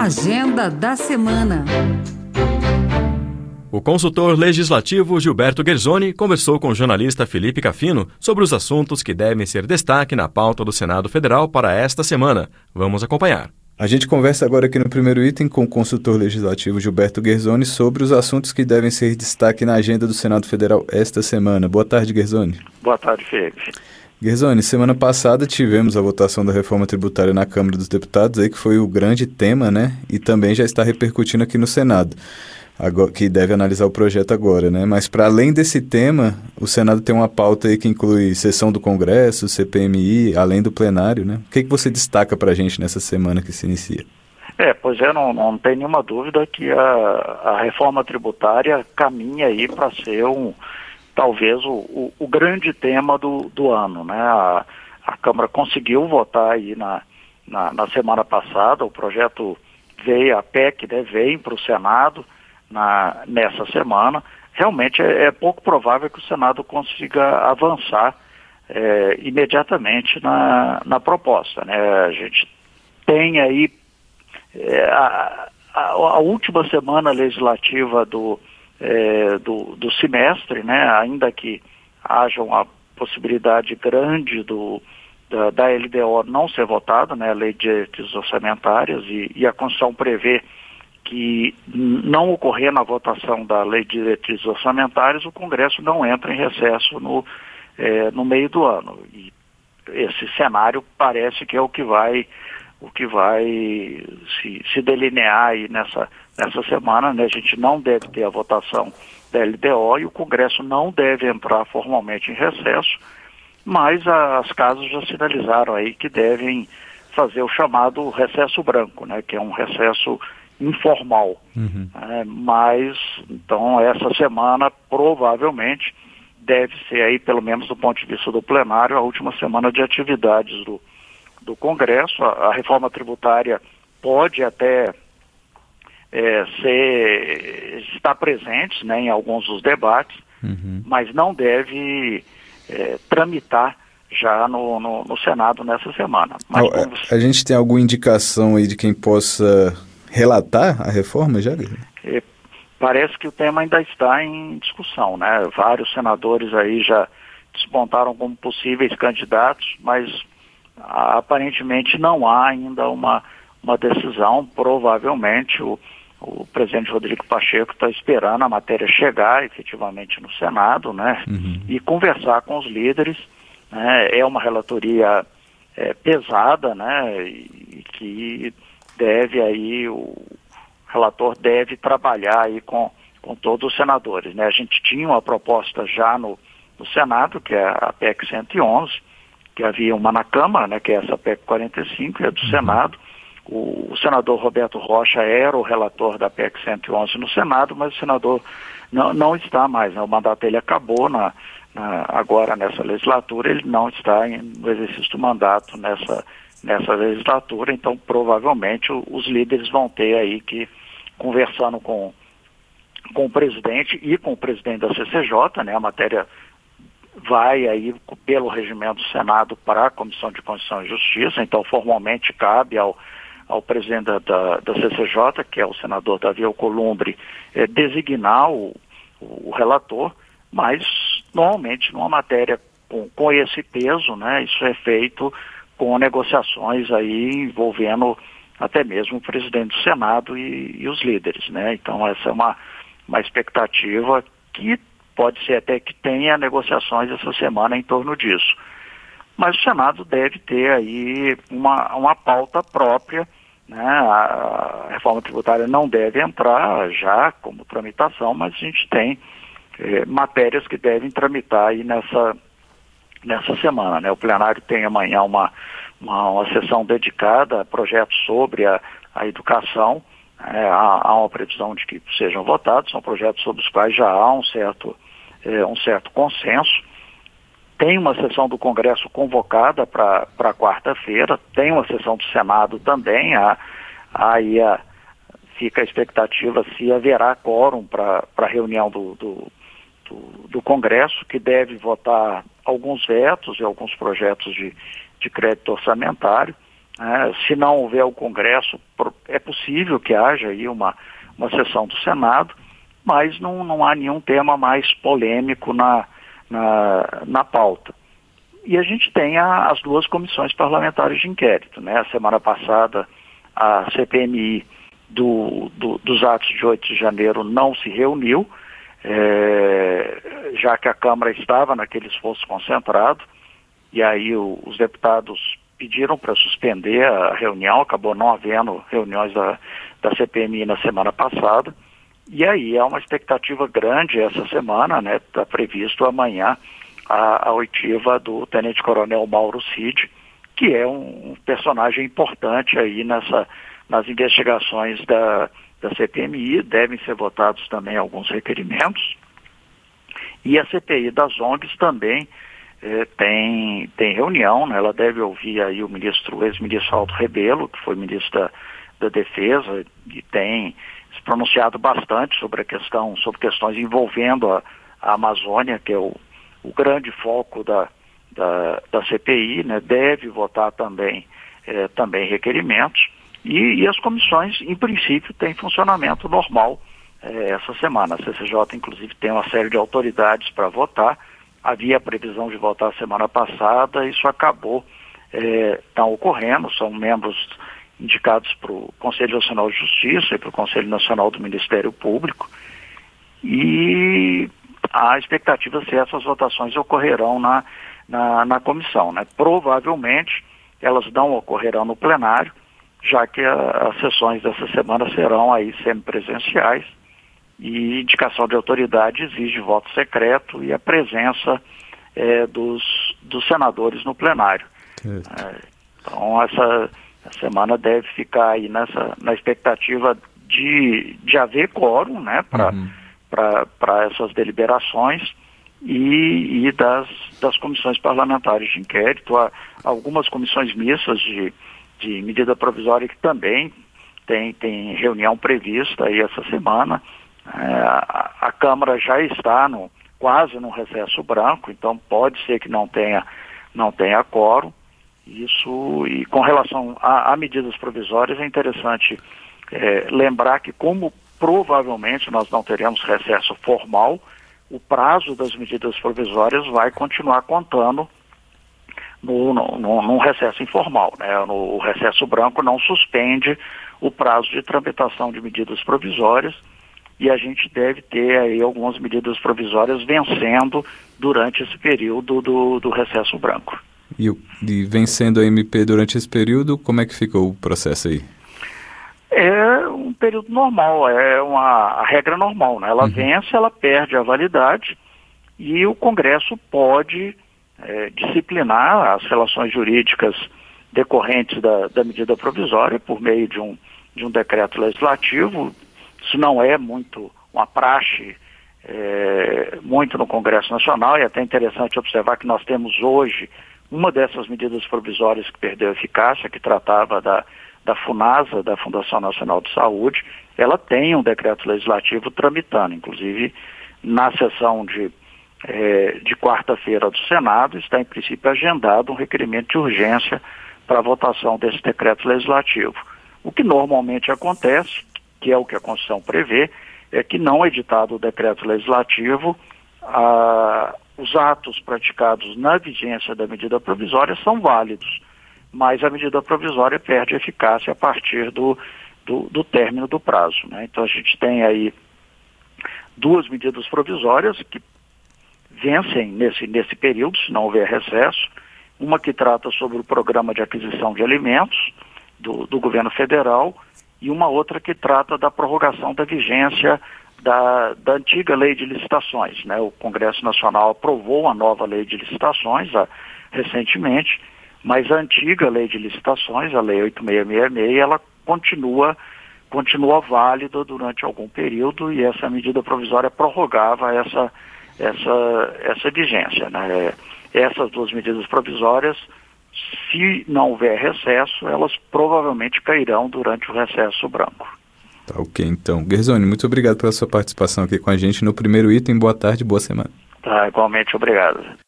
Agenda da semana. O consultor legislativo Gilberto Guerzoni conversou com o jornalista Felipe Cafino sobre os assuntos que devem ser destaque na pauta do Senado Federal para esta semana. Vamos acompanhar. A gente conversa agora aqui no primeiro item com o consultor legislativo Gilberto Guerzoni sobre os assuntos que devem ser destaque na agenda do Senado Federal esta semana. Boa tarde, Guerzoni. Boa tarde, Felipe. Guerzoni, semana passada tivemos a votação da reforma tributária na Câmara dos Deputados, aí que foi o grande tema, né? E também já está repercutindo aqui no Senado, agora, que deve analisar o projeto agora, né? Mas para além desse tema, o Senado tem uma pauta aí que inclui sessão do Congresso, CPMI, além do plenário, né? O que você destaca para a gente nessa semana que se inicia? Pois é, não tem nenhuma dúvida que a reforma tributária caminha aí para ser talvez o grande tema do ano, né? A Câmara conseguiu votar aí na semana passada, o projeto veio, a PEC, né, veio para o Senado nessa semana. Realmente é pouco provável que o Senado consiga avançar imediatamente na proposta, né? A gente tem aí a última semana legislativa do semestre, né? Ainda que haja uma possibilidade grande da LDO não ser votada, né? A Lei de Diretrizes Orçamentárias, e a Constituição prevê que, não ocorrendo a votação da Lei de Diretrizes Orçamentárias, o Congresso não entra em recesso no meio do ano. E esse cenário parece que é o que vai se delinear aí nessa semana, né? A gente não deve ter a votação da LDO e o Congresso não deve entrar formalmente em recesso, mas as casas já sinalizaram aí que devem fazer o chamado recesso branco, né? Que é um recesso informal. Mas, então, essa semana provavelmente deve ser aí, pelo menos do ponto de vista do plenário, a última semana de atividades do Congresso. A reforma tributária pode até estar presente, né, em alguns dos debates, mas não deve tramitar já no Senado nessa semana. Mas, a gente tem alguma indicação aí de quem possa relatar a reforma já? Parece que o tema ainda está em discussão, né? Vários senadores aí já despontaram como possíveis candidatos, mas aparentemente não há ainda uma decisão. Provavelmente o presidente Rodrigo Pacheco está esperando a matéria chegar efetivamente no Senado, né? E conversar com os líderes, né? É uma relatoria pesada, né? E que deve aí, o relator deve trabalhar aí com todos os senadores, né? A gente tinha uma proposta já no Senado, que é a PEC 111, que havia uma na Câmara, né, que é essa PEC 45, é do Senado. O senador Roberto Rocha era o relator da PEC 111 no Senado, mas o senador não está mais, né? O mandato dele acabou agora nessa legislatura, ele não está no exercício do mandato nessa legislatura, então provavelmente os líderes vão ter aí que, conversando com o presidente e com o presidente da CCJ, né, a matéria vai aí pelo regimento do Senado para a Comissão de Constituição e Justiça, então formalmente cabe ao presidente da CCJ, que é o senador Davi Alcolumbre, designar o relator, mas normalmente numa matéria com esse peso, né, isso é feito com negociações aí envolvendo até mesmo o presidente do Senado e os líderes, né? Então essa é uma expectativa que pode ser até que tenha negociações essa semana em torno disso. Mas o Senado deve ter aí uma pauta própria, né? A reforma tributária não deve entrar já como tramitação, mas a gente tem matérias que devem tramitar aí nessa semana, né? O plenário tem amanhã uma sessão dedicada a projetos sobre a educação. Há uma previsão de que sejam votados, são projetos sobre os quais já há um certo consenso. Tem uma sessão do Congresso convocada para quarta-feira, tem uma sessão do Senado também, fica a expectativa se haverá quórum para a reunião do Congresso, que deve votar alguns vetos e alguns projetos de crédito orçamentário. Se não houver o Congresso, é possível que haja aí uma sessão do Senado, mas não há nenhum tema mais polêmico na pauta. E a gente tem as duas comissões parlamentares de inquérito, né? A semana passada, a CPMI dos atos de 8 de janeiro não se reuniu, já que a Câmara estava naquele esforço concentrado, e aí os deputados pediram para suspender a reunião, acabou não havendo reuniões da CPMI na semana passada, e aí há uma expectativa grande essa semana, né? Está previsto amanhã a oitiva do Tenente-Coronel Mauro Cid, que é um personagem importante aí nas investigações da CPMI. Devem ser votados também alguns requerimentos, e a CPI das ONGs também tem reunião, né? Ela deve ouvir aí o ex-ministro Aldo Rebelo, que foi ministro da Defesa, e tem se pronunciado bastante sobre questões envolvendo a Amazônia, que é o grande foco da CPI, né? Deve votar também requerimentos, e as comissões, em princípio, têm funcionamento normal essa semana. A CCJ, inclusive, tem uma série de autoridades para votar. Havia a previsão de votar semana passada, isso acabou não ocorrendo. São membros indicados para o Conselho Nacional de Justiça e para o Conselho Nacional do Ministério Público, e a expectativa é se essas votações ocorrerão na comissão, né? Provavelmente elas não ocorrerão no plenário, já que as sessões dessa semana serão aí semipresenciais, e indicação de autoridade exige voto secreto e a presença dos senadores no plenário. Então essa semana deve ficar aí na expectativa de haver quórum, né, para essas deliberações e das comissões parlamentares de inquérito. Há algumas comissões mistas de medida provisória que também tem reunião prevista aí essa semana. A Câmara já está quase no recesso branco, então pode ser que não tenha quórum. Isso, e com relação a medidas provisórias, é interessante lembrar que, como provavelmente nós não teremos recesso formal, o prazo das medidas provisórias vai continuar contando num recesso informal, né? O recesso branco não suspende o prazo de tramitação de medidas provisórias, e a gente deve ter aí algumas medidas provisórias vencendo durante esse período do recesso branco. E vencendo a MP durante esse período, como é que fica o processo aí? É um período normal, a regra normal, né? Ela vence, ela perde a validade, e o Congresso pode disciplinar as relações jurídicas decorrentes da medida provisória por meio de um decreto legislativo. Isso não é muito uma praxe muito no Congresso Nacional, e é até interessante observar que nós temos hoje uma dessas medidas provisórias que perdeu eficácia, que tratava da FUNASA, da Fundação Nacional de Saúde. Ela tem um decreto legislativo tramitando, inclusive na sessão de quarta-feira do Senado está em princípio agendado um requerimento de urgência para a votação desse decreto legislativo. O que normalmente acontece, que é o que a Constituição prevê, é que não editado o decreto legislativo, os atos praticados na vigência da medida provisória são válidos, mas a medida provisória perde eficácia a partir do término do prazo, né? Então a gente tem aí duas medidas provisórias que vencem nesse período, se não houver recesso. Uma que trata sobre o programa de aquisição de alimentos do governo federal, e uma outra que trata da prorrogação da vigência da antiga lei de licitações, né? O Congresso Nacional aprovou uma nova lei de licitações recentemente, mas a antiga lei de licitações, a Lei 8666, ela continua válida durante algum período, e essa medida provisória prorrogava essa vigência, né? Essas duas medidas provisórias, se não houver recesso, elas provavelmente cairão durante o recesso branco. Tá, ok, então. Gersoni, muito obrigado pela sua participação aqui com a gente no primeiro item. Boa tarde, boa semana. Tá, igualmente, obrigado.